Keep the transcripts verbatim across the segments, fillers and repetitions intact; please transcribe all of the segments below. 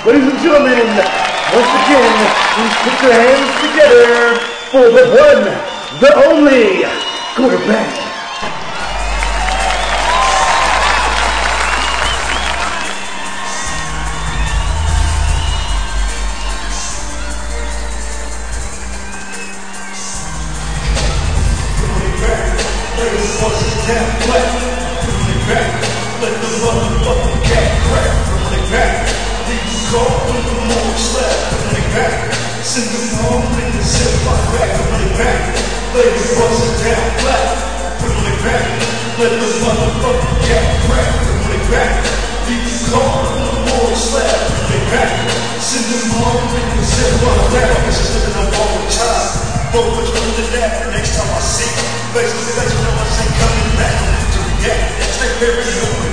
Ladies and gentlemen, once again, please put your hands together for the one, the only quarterback. Let the motherfucking cat crack. Bring it back. Leave the car with the more slap. Bring it back. Send them home in the zip-lock back. Bring it back. Let it bust it down flat. Bring it back. Let the motherfucking cat crack. Bring it back. Leave the car with the more slap. Bring it back. Send them home in the zip-lock back. This is living up all the time. But which one did that? Next time I see you, face to face, no one ain't coming back. To react. Stay very open.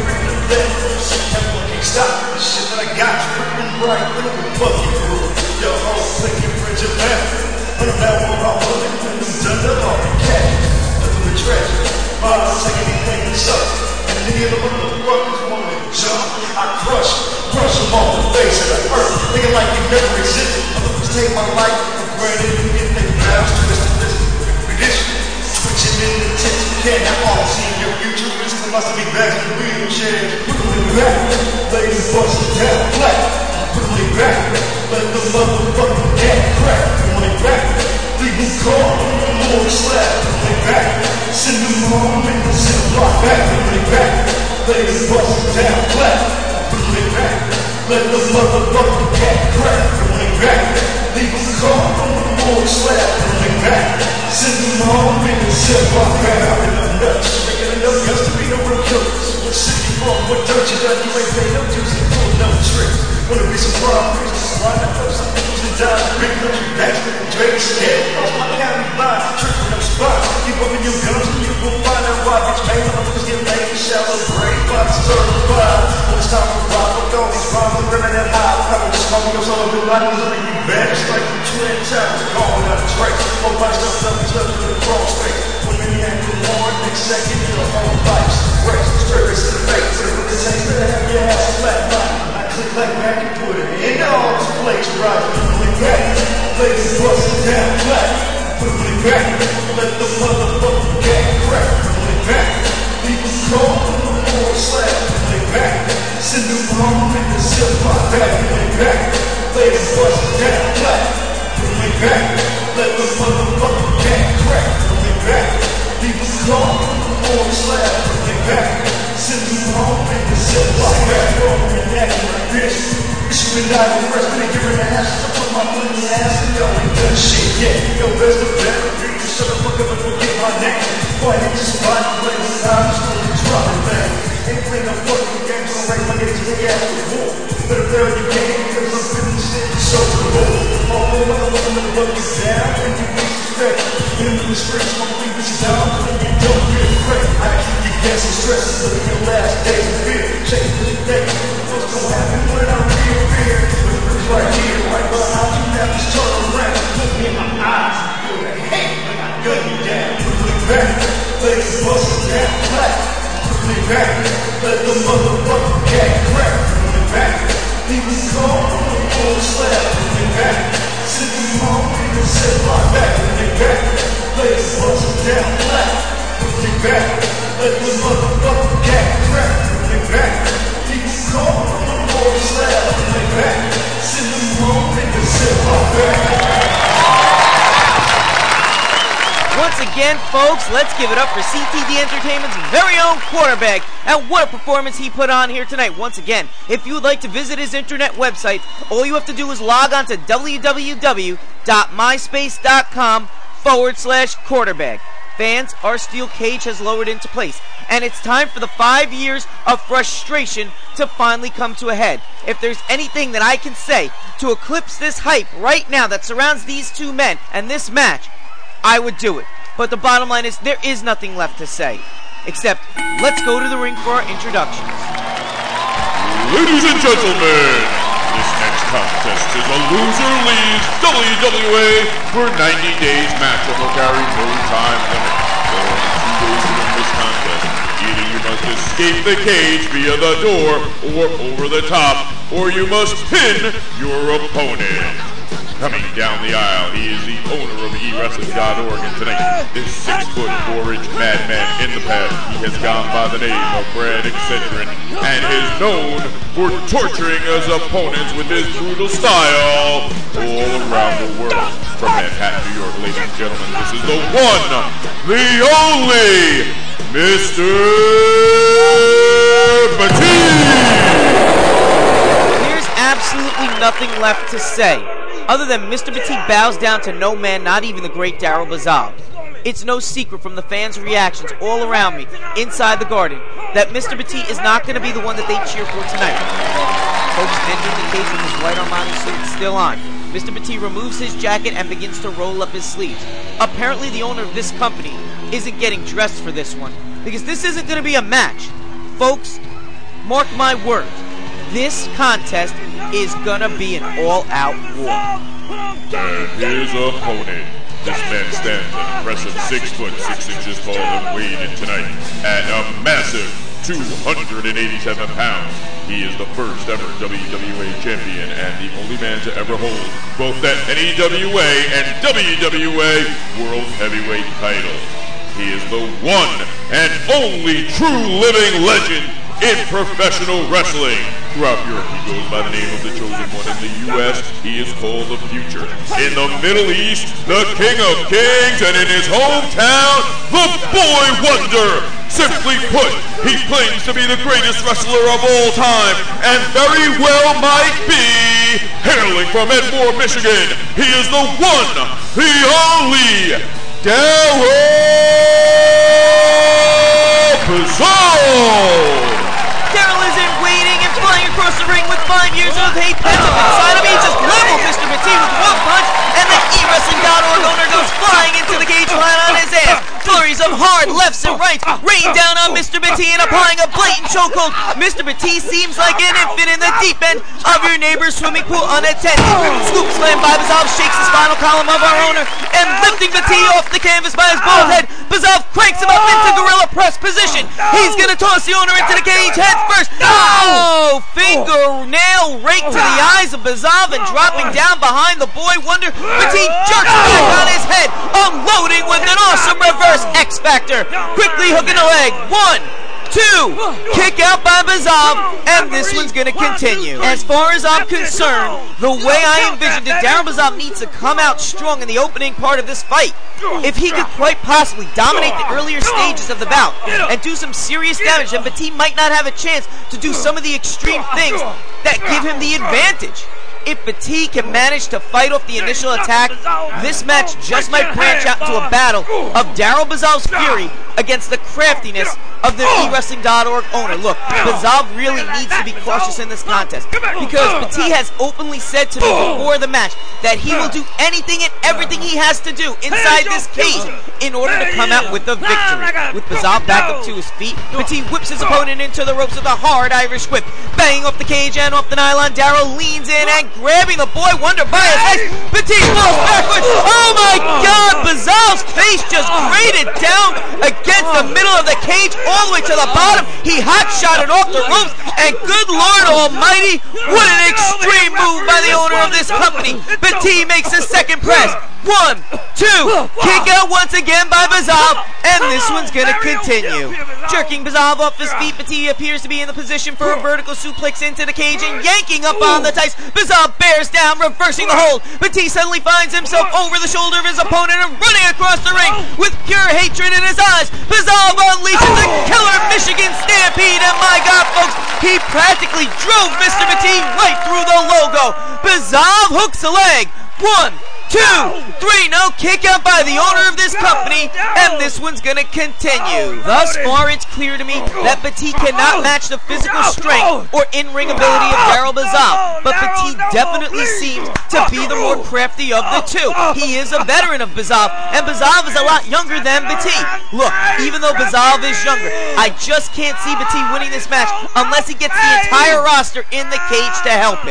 Stop the shit that I got you freaking bright. Look at the fuck you do. Your whole clique and friends your family. But now we're all living when I'm done to all the cash. Nothing but treasure. I'll take anything that's up. And any of the motherfuckers want to jump. I crush them. Crush them off the face of the earth. Thinking like you never existed. Others take my life for granted and get their mouths twisted. Tradition. Switching in the tents. You can't have all seen your future. Risking must be back in the wheelchair. Put them back. Let it bust it down flat. Put it back. Let the motherfucking cat crack. Put it back. Leave them cold. More slap. Put it back. Send them home in the zip-lock back. Put it back. Let it bust it down flat. Put it back. Let the motherfucking cat crack. Put it back. Leave them cold. More slap. Put it back. Send them home in the zip-lock back. I've been up nuts. Making enough guts to be no real killers. What city you from? What dirt you done? You ain't pay no dues and pull no tricks. Wanna be some problem? Line up up some things and die. Big country backs with the Drake scared. Cross my county line. Trick with no spot. Keep up in your guns and you will find out why. Bitch, man, motherfuckers get laid and shallow grave. Bodies certified. When it's time to rock, look all these rhymes and women that high. Probably just call me your son of a lot. Who's under you bad? It's like the twin towers calling out the trace. Whole body stuff up and stuff to the cross face. When many act the Lord, next second, your whole life's race. Straight to the face. With the taste better have your ass flat line. I click like back and put it in all this place right. Put it back. Let it bust it down flat. Put it back. Let the motherfucking cat crack. Put it back. Leave them cold. More slap. Put it back. Send them home in the zip-lock back. Put it back. Let it bust it down flat. Put it back. Let the motherfucking cat crack. Put it back. Leave them cold. More slap. Put it back. Send them home in the zip-lock back. Over and acting like this. Bitch, you been diving first, been giving the ass. I put my foot in the ass and y'all ain't done shit yet. Yo, best of better. You can shut the fuck up and forget my name. Boy, I hit this spot and play with time. Just gonna drop it, man. Ain't playing no fucking games. Gonna raise my niggas to the ass with war. Better fail you can't because I'm feeling shit. So to the ball. All the motherfuckers in the bucket down. And you respect. Get into the streets, my feet down. And you don't get afraid. I keep you guessing stress. Living your last days of fear. Chasing the day. What's gonna happen when I reappear? With the right here, right behind you. Now just turn around. Look me in my eyes. Feel the hate when I gun you down. Put it back. Let it bust it down flat. Put it back. Let the motherfucking cat crack. Put it back. Leave it cold. Full slap. Put it back. Send them home in the zip-lock back. Put it back. Let it bust it down flat. Put it back. Let the motherfucking cat crack. Put it back. Leave it cold. Full slap. Put it back. Send them home in the zip-lock back. Once again, folks, let's give it up for C T D Entertainment's very own quarterback. And what a performance he put on here tonight. Once again, if you would like to visit his internet website, all you have to do is log on to www.myspace.com forward slash quarterback. Fans, our steel cage has lowered into place, and it's time for the five years of frustration to finally come to a head. If there's anything that I can say to eclipse this hype right now that surrounds these two men and this match, I would do it. But the bottom line is, there is nothing left to say. Except, let's go to the ring for our introductions. Ladies and gentlemen, this next contest is a loser leaves W W A for ninety days match that will carry no time limit. There are only two ways to win this contest. Either you must escape the cage via the door or over the top, or you must pin your opponent. Coming down the aisle, he is the owner of e wrestling dot org, and tonight, this six foot four inch madman. In the past, he has gone by the name of Brad Excedrin and is known for torturing his opponents with his brutal style all around the world. From Manhattan, New York, ladies and gentlemen, this is the one, the only, Mister Batiste! There's absolutely nothing left to say, other than Mister Batiste bows down to no man, not even the great Daryl Bazal. It's no secret from the fans' reactions all around me, inside the garden, that Mister Batiste is not going to be the one that they cheer for tonight. Folks entering the cage with his white Armani suit still on. Mister Batiste removes his jacket and begins to roll up his sleeves. Apparently the owner of this company isn't getting dressed for this one, because this isn't going to be a match. Folks, mark my words, this contest is going to be an all-out war. And his opponent, this man stands an impressive six foot six inches tall and weighed tonight at a massive two hundred eighty-seven pounds. He is the first ever W W A champion and the only man to ever hold both that N E W A and W W A World Heavyweight titles. He is the one and only true living legend in professional wrestling. Throughout Europe, he goes by the name of the Chosen One. In the U S, he is called the Future. In the Middle East, the King of Kings. And in his hometown, the Boy Wonder. Simply put, he claims to be the greatest wrestler of all time, and very well might be. Hailing from Edmore, Michigan, he is the one, the only, Daryl Bazal! Daryl isn't waiting and flying across the ring with five years of hate pent up inside him. He just leveled Mister Batiste with one punch, and the e wrestling dot org owner goes flying into the cage flat on his ass. Flurries of hard lefts and rights rain down on Mister Batiste and applying a blatant chokehold. Mister Batiste seems like an infant in the deep end of your neighbor's swimming pool unattended. Scoop slam by Bazal shakes the spinal column of our owner, and lifting Batiste off the canvas by his bald head, Bazal cranks him up into gorilla press position. He's gonna toss the owner into the cage head first. Oh, fingernail rake to the eyes of Bazal, and dropping down behind the Boy Wonder, Batiste jerks back on his head, unloading with an awesome reverse X Factor. Quickly hooking a leg. One, two, kick out by Bazal, and this one's going to continue. As far as I'm concerned, the way I envisioned it, Daryl Bazal needs to come out strong in the opening part of this fight. If he could quite possibly dominate the earlier stages of the bout and do some serious damage, then Batiste might not have a chance to do some of the extreme things that give him the advantage. If Batiste can manage to fight off the initial attack, this match just might branch out into a battle of Daryl Bazal's fury against the craftiness of the e wrestling dot org owner. Look, Bazal really needs to be cautious in this contest, because Batiste has openly said to me before the match that he will do anything and everything he has to do inside this cage in order to come out with a victory. With Bazal back up to his feet, Batiste whips his opponent into the ropes with a hard Irish whip. Banging off the cage and off the nylon, Daryl leans in and grabbing the Boy Wonder by his head. Batiste falls backwards. Oh my God! Bazal's face just grated down against the middle of the cage all the way to the bottom. He hot-shotted off the ropes, and good Lord Almighty, what an extreme move by the owner of this company. Batiste makes a second press. One, two, kick out once again by Bazal, and this one's going to continue. Jerking Bazal off his feet, Batiste appears to be in the position for a vertical suplex into the cage, and yanking up on the tights. Bazal bears down, reversing the hold. Batiste suddenly finds himself over the shoulder of his opponent and running across the ring with pure hatred in his eyes. Bazal unleashes the killer Michigan Stampede, and my God, folks, he practically drove Mister Batiste right through the logo. Bazal hooks a leg. One, two, three, no, kick out by the owner of this company, and this one's gonna continue. Thus far, it's clear to me that Batiste cannot match the physical strength or in-ring ability of Daryl Bazal, but Batiste definitely seems to be the more crafty of the two. He is a veteran of Bazal, and Bazal is a lot younger than Batiste. Look, even though Bazal is younger, I just can't see Batiste winning this match unless he gets the entire roster in the cage to help him.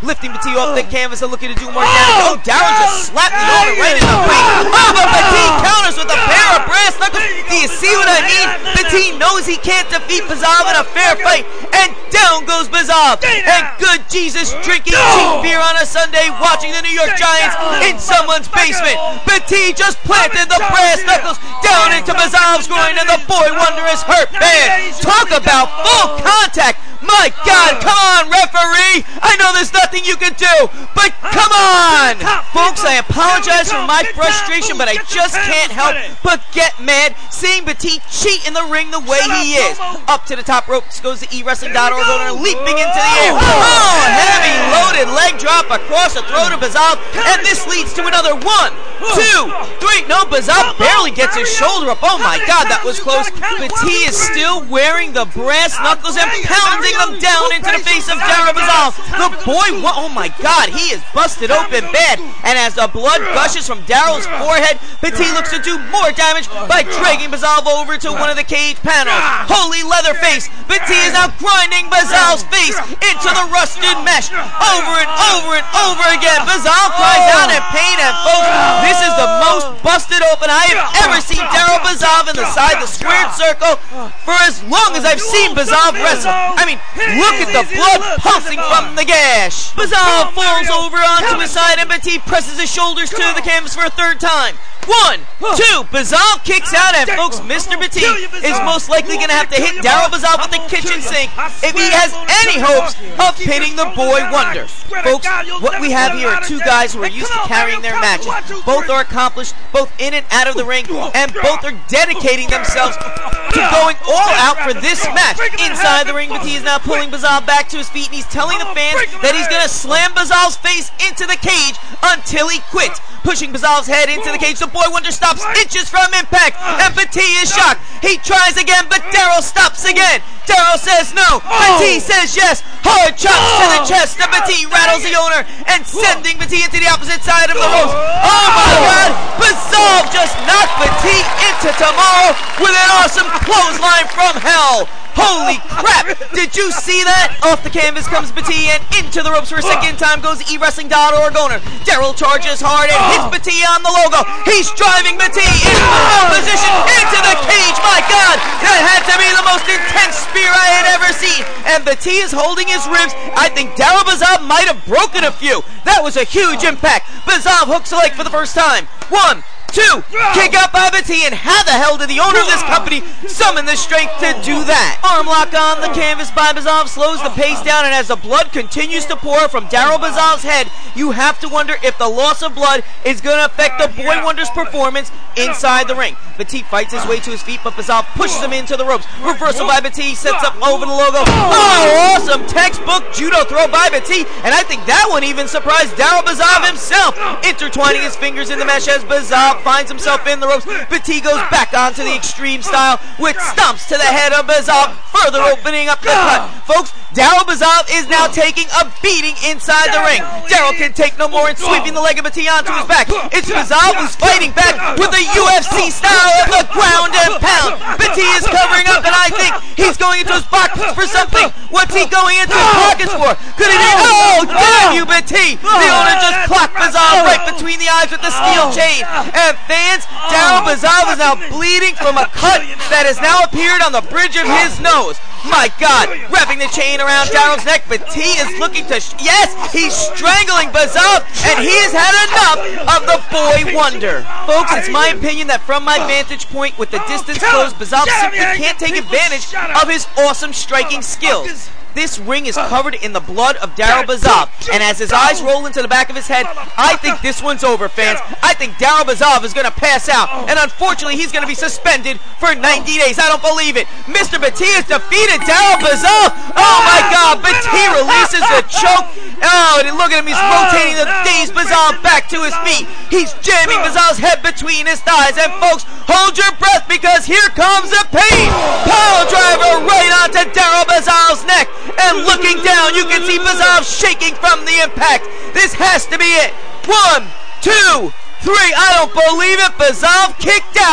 lifting Petit off the canvas and looking to do more damage. Oh, Daryl just slapped the owner right in the face. Oh, but Petit counters with a pair of brass knuckles. Do you see what I mean? Petit knows he can't defeat Bazav in a fair fight, and down goes Bazav. And good Jesus, drinking cheap beer on a Sunday, watching the New York Giants in someone's basement. Petit just planted the brass knuckles down into Bazav's groin, and the boy wonder is hurt bad. Talk about full contact. My God, come on, referee! I know there's nothing you can do, but come on! Folks, I apologize for my frustration, but I just can't help but get mad seeing Petit cheat in the ring the way he is. Up to the top rope goes the e wrestling dot org owner, leaping into the air. Oh, heavy loaded leg drop across the throat of Bazav, and this leads to another one, two, three. No, Bazav barely gets his shoulder up. Oh my God, that was close. Petit is still wearing the brass knuckles and pounding them down into the face of Daryl Bazav. The boy, oh my God, he is busted open bad. And as the blood gushes from Daryl's forehead, Petit looks to do more damage by dragging Bazav over to one of the cage panels. Holy Leatherface, Petit is now grinding Bazav's face into the rusted mesh over and over and over again. Bazav cries out in pain, and folks, this is the most busted open I have ever seen Daryl Bazav in the side of the squared circle for as long as I've seen Bazav wrestle. I mean, look at the blood pulsing from the gash. Bazav falls over onto his side, and Petit presses his shoulders to the canvas for a third time. One, two, Bazav kicks out, and folks, Mister Petit is most likely going to have to hit Daryl Bazav with the kitchen sink if he has any hopes of pinning the boy wonder. Folks, what we have here are two guys who are used to carrying their matches. Both are accomplished, both in and out of the ring, and both are dedicating themselves to going all out for this match. Inside the ring, Petit is now pulling Bazav back to his feet, and he's telling the fans that he's going to slam Bazav's face into the cage until he quits. Pushing Bazav's head into the cage, the boy wonder stops inches from impact, and Petit is shocked. He tries again, but Daryl stops again. Daryl says no. Petit says yes. Hard chops to the chest, and Petit rattles the owner and sending Petit into the opposite side of the ropes. Oh my God! Bazav just knocked Petit into tomorrow with an awesome clothesline from hell. Holy crap! Did you see that? Off the canvas comes Petit, and into the ropes for a second time goes the e wrestling dot org owner. Daryl charges hard and hits Petit on the logo. He's driving Petit into the position, into the cage. My God, that had to be the most intense spear I had ever seen. And Petit is holding his ribs. I think Daryl Bazav might have broken a few. That was a huge impact. Bazav hooks a leg for the first time. One, two, kick out by Petit, and how the hell did the owner of this company summon the strength to do that? Arm lock on the canvas by Bazav slows the pace down, and as the blood continues to pour from Daryl Bazav's head, you have to wonder if the loss of blood is going to affect the Boy Wonder's performance inside the ring. Petit fights his way to his feet, but Bazav pushes him into the ropes. Reversal by Petit, sets up over the logo. Oh, awesome textbook judo throw by Petit, and I think that one even surprised Daryl Bazav himself. Intertwining his fingers in the mesh as Bazav finds himself in the ropes. Petit goes back onto the extreme style with stomps to the head of Bazav, further opening up the cut. Folks, Daryl Bazav is now taking a beating inside the ring. Daryl can take no more and sweeping the leg of Petit onto his back. It's Bazav who's fighting back with the U F C style of the ground and pound. Petit is covering up, and I think he's going into his pockets for something. What's he going into his pockets for? Could it be? Oh, damn you, Petit! The owner just clocked Bazav right between the eyes with the steel chain. And fans, Daryl Bazav is now bleeding from a cut that has now appeared on the bridge of his nose. My God, wrapping the chain around Daryl's neck, Petit is looking to, sh yes, he's strangling Bazav, and he has had enough of the Boy Wonder. Folks, it's my opinion that from my vantage point, with the distance closed, Bazav simply can't take advantage of his awesome striking skills. This ring is covered in the blood of Daryl Bazav, and as his eyes roll into the back of his head, I think this one's over, fans. I think Daryl Bazav is going to pass out, and unfortunately, he's going to be suspended for ninety days. I don't believe it. Mister Petit has defeated Daryl Bazav. Oh my God, Petit releases the choke. Oh, and look at him, he's rotating the dazed Bazav back to his feet. He's jamming Bazav's head between his thighs, and folks, hold your breath because here comes the pain. Pile driver right onto Daryl Bazav's neck. And looking down, you can see Bazav shaking from the impact. This has to be it. One, two, three. I don't believe it. Bazav kicked out,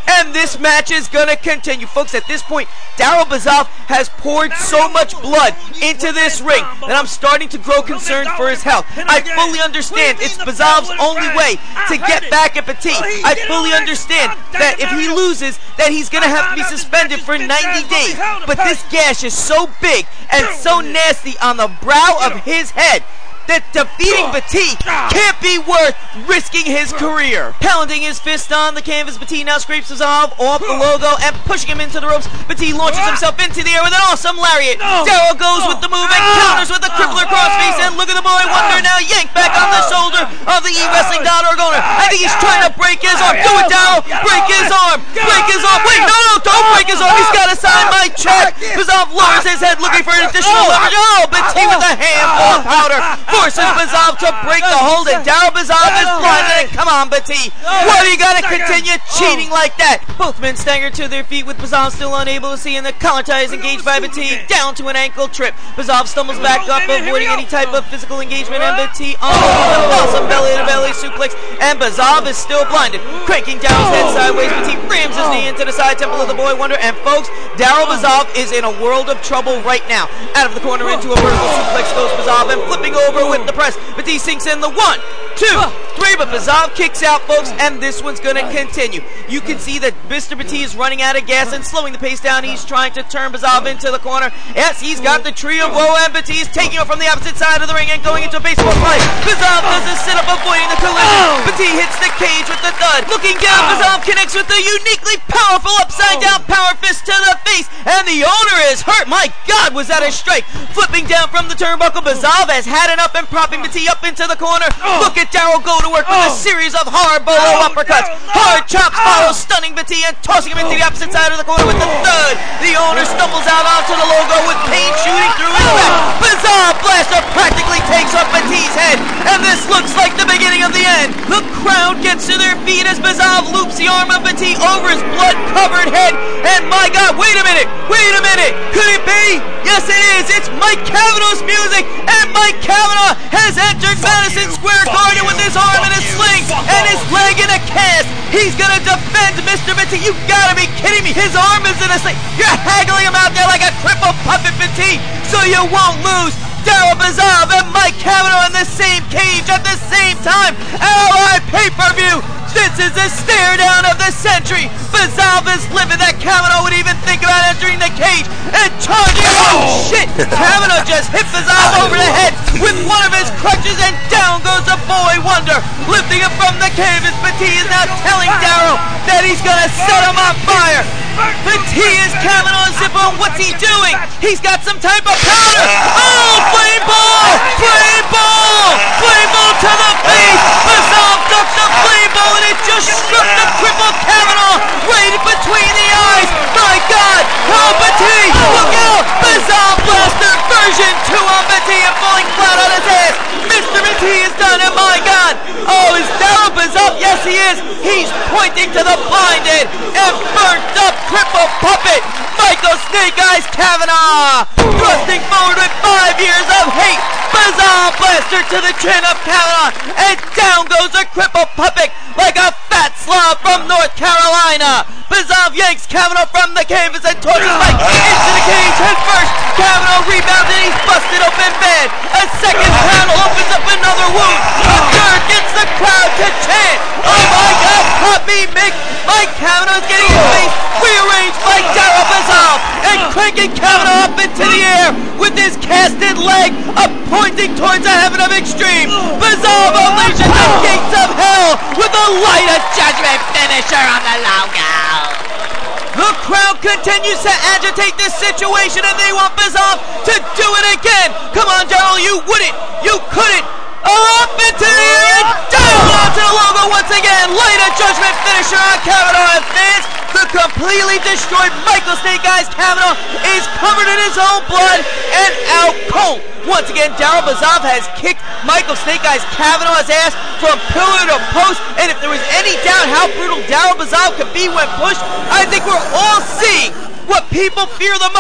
and this match is gonna continue. Folks, at this point, Daryl Bizov has poured so much blood into this ring that I'm starting to grow concerned for his health. I fully understand it's Bizov's only way to get back at Petit. I fully understand that if he loses, that he's gonna have to be suspended for ninety days. But this gash is so big and so nasty on the brow of his head that defeating Petit can't be worth risking his career. Pounding his fist on the canvas, Petit now scrapes Bizov off the logo and pushing him into the ropes. Petit launches himself into the air with an awesome lariat. Daryl goes with the move and counters with the crippler crossface, and look at the boy wonder now yanked back on the shoulder of the e wrestling dot org owner. I think he's trying to break his arm. Do it, Daryl! Break his arm! Break his arm! Wait, no, no, don't break his arm! He's got to sign my check! Bizov lowers his head looking for an additional leverage. Oh, Petit with a handful of powder forces Bizov to break the hold, and Daryl Bizov is blinded. Come on, Petit. What are you gonna continue cheating like that? Both men stagger to their feet with Bizov still unable to see, and the collar tie is engaged by Petit down to an ankle trip. Bizov stumbles back up, avoiding any type of physical engagement, and Petit on the awesome belly-to-belly suplex, and Bizov is still blinded. Cranking Daryl's head sideways, Petit rams his knee into the side temple of the Boy Wonder, and folks, Daryl Bizov is in a world of trouble right now. Out of the corner into a vertical suplex goes Bizov, and flipping over with the press. Petit sinks in the one, two, three, but Bizov kicks out, folks, and this one's going to continue. You can see that Mister Petit is running out of gas and slowing the pace down. He's trying to turn Bizov into the corner. Yes, he's got the tree of woe, and Petit is taking it from the opposite side of the ring and going into a baseball play. Bizov does a sit-up, avoiding the collision. Petit hits the cage with the thud. Looking down, Bizov connects with the uniquely powerful upside-down power fist to the face, and the owner is hurt. My God, was that a strike? Flipping down from the turnbuckle, Bizov has had enough and propping Petit up into the corner. Look at Daryl go to work with a series of hard below uppercuts. Hard chops follow, stunning Petit and tossing him into the opposite side of the corner with the third. The owner stumbles out onto the logo with pain shooting through his back. Bizarre Blaster practically takes off Petit's head, and this looks like the beginning of the end. The crowd gets to their feet as Bizarre loops the arm of Petit over his blood-covered head, and my God, wait a minute, wait a minute, could it be? Yes, it is. It's Mike Cavanaugh's music, and Mike Cavanaugh has entered Madison Square Garden with his arm in a sling and his leg in a cast. He's gonna defend Mister Petit. You gotta be kidding me. His arm is in a sling. You're haggling him out there like a crippled puppet, Petit, so you won't lose. Daryl Bizov and Mike Cavanaugh in the same cage at the same time. Allied pay-per-view. This is the stare down of the century. Bizov is livid that Cavanaugh would even think about entering the cage and charging. Oh shit! Cavanaugh just hit Bizov over the head with one of his crutches, and down goes the Boy Wonder, lifting him from the canvas. Petit is now telling Daryl that he's gonna set him on fire. Petit is Cavanaugh's zip on. What's he doing? He's got some type of powder. Oh, flame ball! Flame ball! Flame ball to the face. Bizov ducks the flame ball, and it just struck the crippled Cavanaugh right between the eyes. My God! Oh, Petit! Look out! Bizarre Blaster version two on Petit and falling flat on his ass. Mister Petit is done, and my God! Oh, is Daryl Bizov? Yes, he is. He's pointing to the blinded and burnt up crippled puppet, Michael Snake Eyes Cavanaugh, thrusting forward with five years of hate. Bizarre Blaster to the chin of Cavanaugh, and down goes the crippled puppet like a fat slob from North Carolina. Bizarre yanks Cavanaugh from the canvas and tosses Mike into the cage head first. Cavanaugh rebounds and he's busted open bad. A second panel opens up another wound. A third gets the crowd to chant. Oh my God, pop me, Mick. Mike Cavanaugh's getting his face rearranged by Daryl Bizov and cranking Cavanaugh up into the air with his casted leg up pointing towards the heaven of extreme. Bizov unleashes the gates of hell with a light of judgment finisher on the logo. The crowd continues to agitate this situation, and they want Bizov to do it again. Come on, Daryl, you wouldn't, you couldn't. Up into the air and down onto the logo once again. Light of judgment finisher on Cavanaugh, and fans, the completely destroyed Michael Snake Eyes Cavanaugh is covered in his own blood and out cold. Once again, Daryl Bizov has kicked Michael Snake Eyes Cavanaugh's ass from pillar to post, and if there was any doubt how brutal Daryl Bizov could be when pushed, I think we're all seeing what people fear the most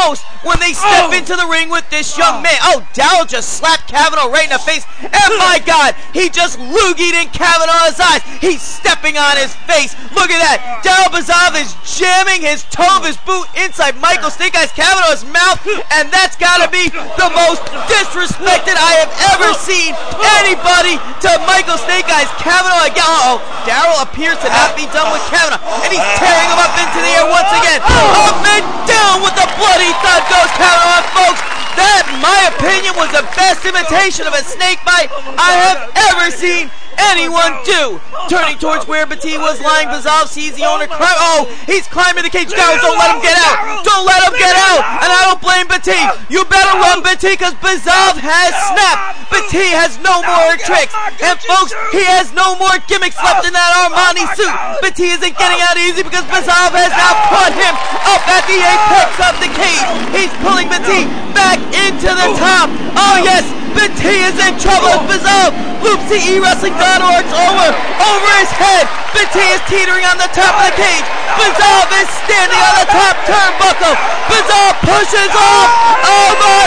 when they step Oh. into the ring with this young man. Oh, Daryl just slapped Kavanaugh right in the face. And my God, he just loogied in Kavanaugh's eyes. He's stepping on his face. Look at that. Daryl Bazov is jamming his toe of his boot inside Michael Snake Eyes Kavanaugh's mouth. And that's got to be the most disrespected I have ever seen anybody to Michael Snake Eyes Kavanaugh again. Uh-oh. Daryl appears to not be done with Kavanaugh. And he's tearing him up into the air once again. Up and down with the bloody thud goes Kavanaugh, folks. That, in my opinion, was the best imitation of a snake bite I have ever seen anyone do. Turning towards where Batiste was lying, Bazov sees the owner climb. Oh, he's climbing the cage. Daryl, don't let him get out. Don't let him get out. And I don't blame Batiste. You better run, Batiste, because Bazov has snapped. Batiste has no more tricks. And folks, he has no more gimmicks left in that Armani suit. Batiste isn't getting out easy because Bazov has now caught him up at the apex of the cage. He's pulling Batiste back into the top. Oh yes, Batiste is in trouble as Bazov loops the e-wrestling dot org over, over his head. Batiste is teetering on the top of the cage. Bazov is standing on the top turnbuckle. Bazov pushes off. Oh my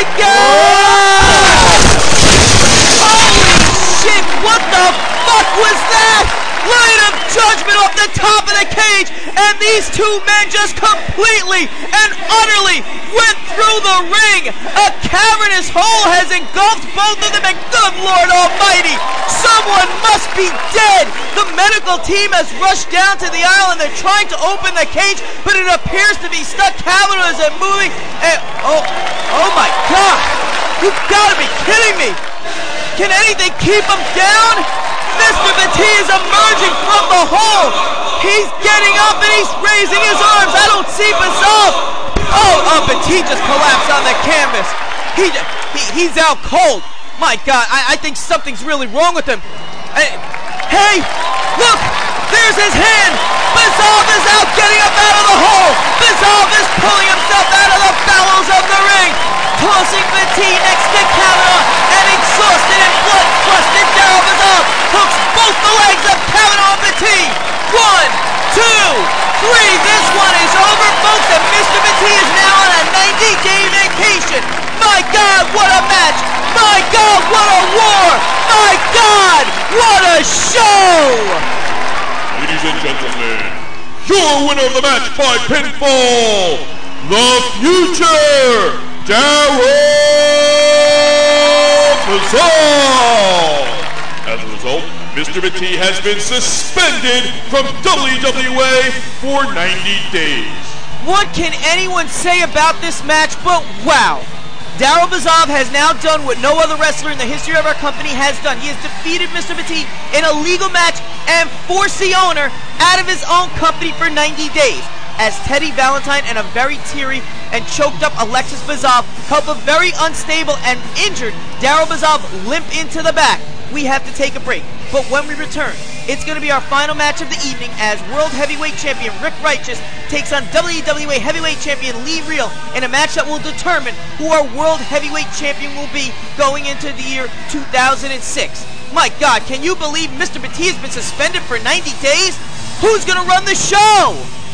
God! Holy shit, what the fuck was that? Line of judgment off the top of the cage, and these two men just completely and utterly went through the ring. A cavernous hole has engulfed both of them, and good Lord Almighty, someone must be dead. The medical team has rushed down to the aisle, and they're trying to open the cage, but it appears to be stuck. Kavanaugh isn't moving, and oh, oh my God, you've got to be kidding me. Can anything keep him down? Mister Batiste is emerging from the hole. He's getting up and he's raising his arms. I don't see Bazov. Oh, oh, Batiste just collapsed on the canvas. He, he he's out cold. My God, I, I think something's really wrong with him. Hey, hey, look, there's his hand. Bazov is out getting up out of the hole. Bazov is pulling himself out of the bowels of the ring, tossing Batiste next to Kavanaugh, and exhausted and blood-crusted Daryl Bazov hooks both the legs of Kavanaugh and Batiste. One, two, three. This one is over, folks, and Mister Batiste is now on a ninety-day vacation. My God, what a match! My God, what a war! My God, what a show! Ladies and gentlemen, your winner of the match by pinfall, the future Daryl Bazov. As a result, Mister Batiste has been suspended from W W A for ninety days. What can anyone say about this match but wow? Daryl Bazov has now done what no other wrestler in the history of our company has done. He has defeated Mister Batiste in a legal match and forced the owner out of his own company for ninety days. As Teddy Valentine and a very teary and choked up Alexis Bazov help a very unstable and injured Daryl Bazov limp into the back. We have to take a break, but when we return, it's going to be our final match of the evening as World Heavyweight Champion Rick Righteous takes on W W A Heavyweight Champion Lee Real in a match that will determine who our World Heavyweight Champion will be going into the year two thousand six. My God, can you believe Mister Batiste has been suspended for ninety days? Who's going to run the show?